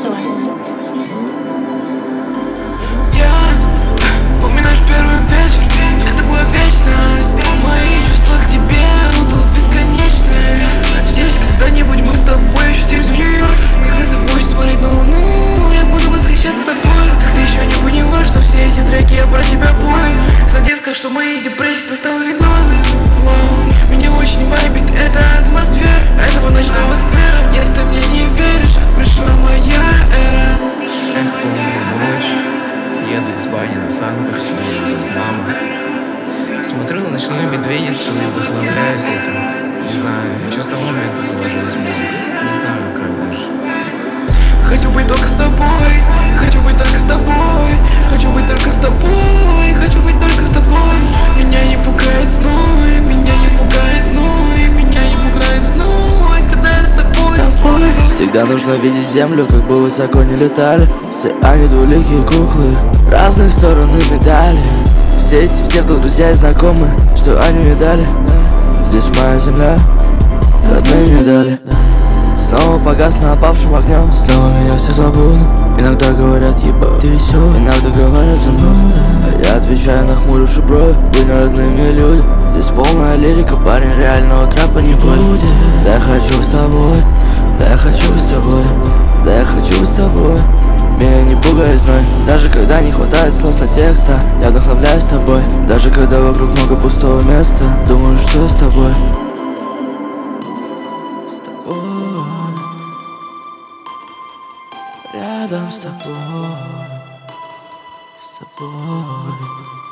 танцуй. Помнишь первый вечер, это была вечность. Мои чувства к тебе будут бесконечны. Надеюсь, когда-нибудь мы с тобой ощутимся в Нью-Йорк. Когда забудешь смотреть на луну, я буду восхищаться тобой. Как ты еще не поняла, что все эти треки я про тебя пою. Детка, что мои депрессии ты стала виной. Меня очень вайбит эта атмосфера этого ночного сквера. Если ты мне не веришь, пришла моя эра. Эх, помню ночь, еду из бани на санках, меня везет мама. Смотрю на ночную медведицу и вдохновляюсь этим. Не знаю, еще с того момента заложилась музыка. Не знаю, как даже. Хочу быть только с тобой, хочу быть только с тобой, хочу быть только с тобой, хочу быть только с тобой. Меня не пугает зной, меня не пугает зной, меня не пугает зной, когда я с тобой. Всегда нужно видеть землю, как бы высоко не летали. Все они двуликие куклы, разные стороны медали. Все эти псевдо-друзья и знакомые, что они мне дали. Здесь моя земля, родные медали. Снова погас на опавшем огнем, снова меня все забудут. Иногда говорят, ебать, ты весёлый, иногда говорят за мной. А я отвечаю, нахмуривши брови, вы не родными люди. Здесь полная лирика, парень, реального трэпа не будет. Да я хочу с тобой, да я хочу с тобой, да я хочу с тобой. Меня не пугает зной, даже когда не хватает слов на текста. Я вдохновляюсь тобой, даже когда вокруг много пустого места. Думаю, что с тобой. С тобой, рядом с тобой, с тобой.